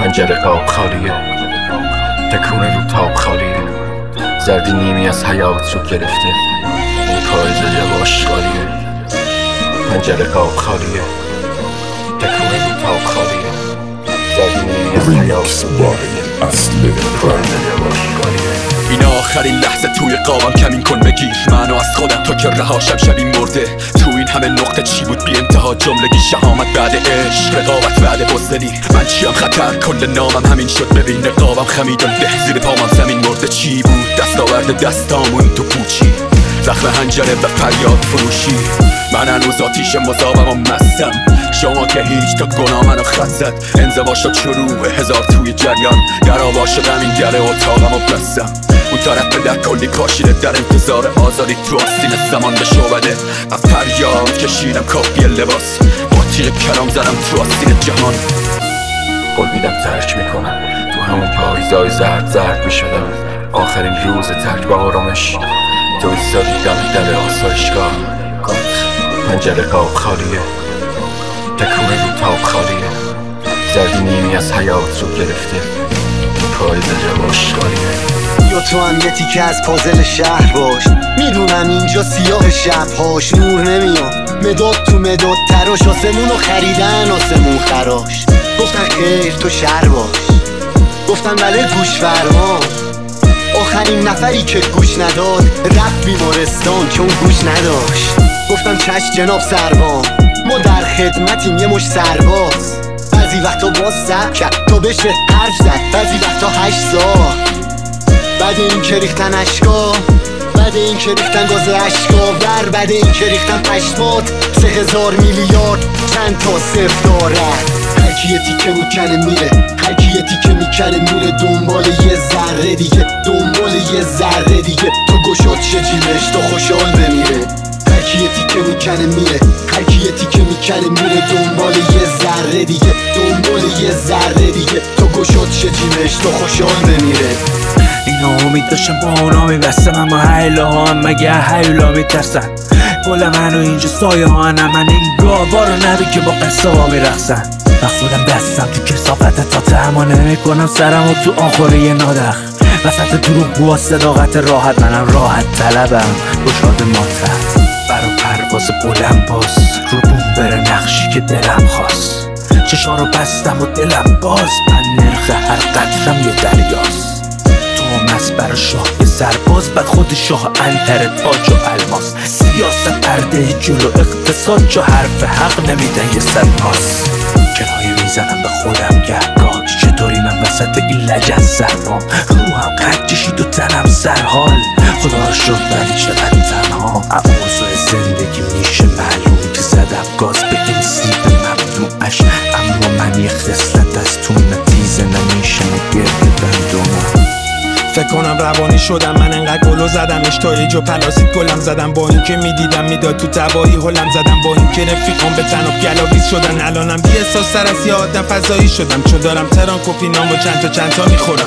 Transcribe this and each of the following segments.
پنجره قاب خالیه، تکونه رو تاب خالیه، زردی نیمی از حیات رو گرفته، این پاییز یواش خالیه. پنجره قاب خالیه، تکونه رو تاب خالیه، زردی نیمی از حیات رو گرفته، این پاییز یواش خالیه. این آخرین لحظه توی قابم کمین کن بگیر منو از خودم تا که رهاشم شبی مرده. تو این همه نقطه چی بود بی انتها جملگی شهامت بعد عشق، رقابت بعد بزدلی. من چیم خطر کل نامم همین شد، ببین رقابم خمیدم ده زیر پامم زمین مرده. چی بود دستاورد دستامون تو پوچی، زخم هنجره و فریاد فروشی. من هنوز آتیش مذابم و مستم، شما که هیچ تا گناه منو خط زد. انزوا شد شروع هزار توی جریان، در آوا شدم این در اتاقم و بستم. اون طرف به در کلی کاشیده در انتظار آزادی، تو آستین زمان به شعبده از فریاد کشیدم کاپی لباس، با تیر کلام زدم تو آستین جهان. قول میدم ترک میکنم، تو همون پاییزای زرد میشدم. آخرین روز ترک با آرامش، تو ایستادی دم در آسایشگاه. پنجره قاب خالیه، تکونه رو تاب خالیه، زردی نیمی از حیات رو گرفته، پاییز جواش خالیه. یا تو هم یه تیکه از پازل شهر باش، میدونم اینجا سیاه شبهاش نور نمیاد. مداد تو مداد تراش، آسمونو خریدن آسمون خراش. گفتن خیر تو شهر باش، گفتن بله گوش فرما. آخرین نفری که گوش نداد رفت بیمارستان چون گوش نداشت. گفتم چشم جناب سروان، ما در خدمتیم یه مش سرباز. بعضی وقتا باز سب کرد تا بشه حرف زد، بعضی وقتا 8 ساعت. بعد این که ریختن اشکا، بعد این که ریختن گاز اشکا ور، بعد این که ریختن پشمات 3000 میلیارد چند تا صفر دارد. هرکی یه تیکه میکنه میره، هرکی یه تیکه میکنه میره دنبال یه ذره دیگه، دنبال یه ذره دیگه. تو گشاد شه جیبش تا خوشحال بمیره. هرکی یه تیکه میکنه میره، هرکی یه تیکه میکنه میره دنبال یه ذره دیگه، دنبال یه ذره دیگه. تو گشاد شه جیبش تا خوشحال بمیره. اینا امید داشتم با اونا میبستم، اما حیله ها هم مگه حیولا میترسن. گل منو اینجا سایه ها نه، من این گاوا رو نبی که با قصه ها میرخصن. و خودم دستم تو کسافت تا تحمل نمیکنم سرم و تو آخوره یه نادخ. وسط دروغ و صداقت راحت، منم راحت طلبم گشاد ماتم. برا پرواز بلند باز رو بوم بره نقشی که دلم خواست. چشا رو بستم و دلم باز، من نرخ هر قطرم یه دریاست. مست برا شاه یه سرباز، بعد خود شاه انتر تاج و الماس. سیاست پرده جلو اقتصاد، جا حرف حق نمیدن یه صد پاس. کنایه میزنم به خودم گهگاه، چطوری من وسط این لجن سربام. روحم قد کشید و تنم سرحال، خدا رو شد ولی چقدر تنها. اوضاع زندگی میشه معلوم که زدم گاز به این سیب ممنوعش. اما من یه خصلت از تو نتیزه نمیشه نگرد بندونم. فکر کنم روانی شدم من، انقدر گلو زدم اشتایج و پلاسید گلم زدم. با این که میدیدم میداد تو تبایی هلم زدم. با این که رفیقام به تناب گلاویز شدن. الانم بی احساس تر از یه آدم فضایی شدم، چون دارم تران کپینام و چند تا میخورم.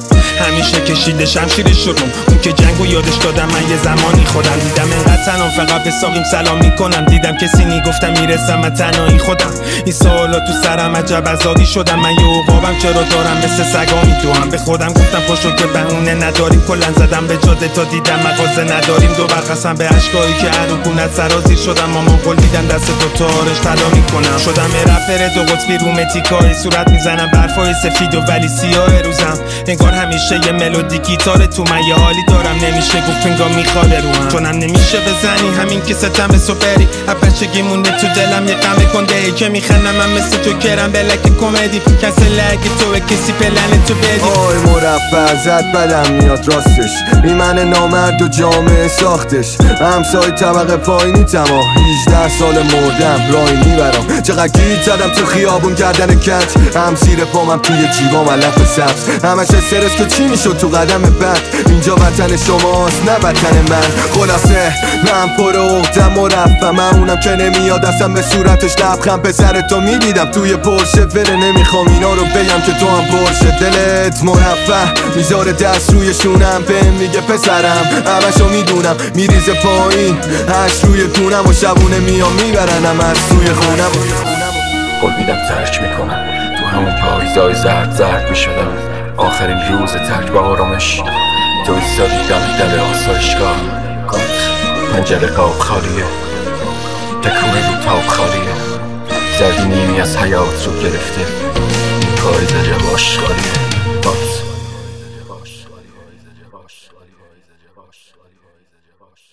همیشه کشیده شمشیر شدم، اون که جنگو یادش دادم. من یه زمانی خودم دیدم انقدر تنام فقط به ساقیم سلام میکنم. دیدم کسی نیگفتم میرسم من تنهایی خودم. این سوالا تو سرم عجب عذابی شدم. من یه عقابم چرا دارم مثل سگا میدوام. به خودم گفتم پاشو که بهونه نداریم. کلن زدم به جاده تا دیدم مغازه نداریم. دو برقصم به اشکایی که عروقونت سرازیر شدم. مامان قول دیدم دست تو تارش طلا میکنم. شدم رپر دو قطبی رومتیکای، صورت میزنم برفای سفید و ولی سیاه روزم. انگار همیشه یه ملودی گیتار تو من یه حالی دارم. نمیشه گفت انگار میخواد روحم، چونم نمیشه بزنی همین که ستم به سپری. بچگی مونده تو دلم یه غم کنده ای که میخندم من مثل تو کرم بلک کمدی. کسی لگه تو کسی پلن تو بدی. آی مرفع زد بدم میاد راستش، این من نامرد و جامعه ساختش. همسای طبقه پایینی تما 18 سال مردم راهی میبرم. چقدر گیت زدم تو خیابون گردن کج، هم زیر پامم توی جیبام علف سبز. همش استرس که چی میشد تو قدم بعد. اینجا وطن شماست نه وطن من. خلاصه من پر عقدم مرفع، من اونم که نمیاد اصلا به صورتش لبخند. پسر تو میدیدم توی پرشه وره، نمیخوام اینا رو بگم که تو هم پرشه. دلت مرفع میذاره دست روی شونم، بهم میگه پسرم همشو میدونم. میریزه پایین هش روی دونم و شبونه میام میبرنم از توی خونم. قول میدم ترک میکنم، تو همون پاییزای زرد زرد میشدم آخرین روز ترک با آرامش تو ایستادی دم در آسایشگاه گات پنجره قاب خالیه تکونه رو تاب خالیه زردی نیمی از حیات رو گرفته این پاییز جواش خالیه گات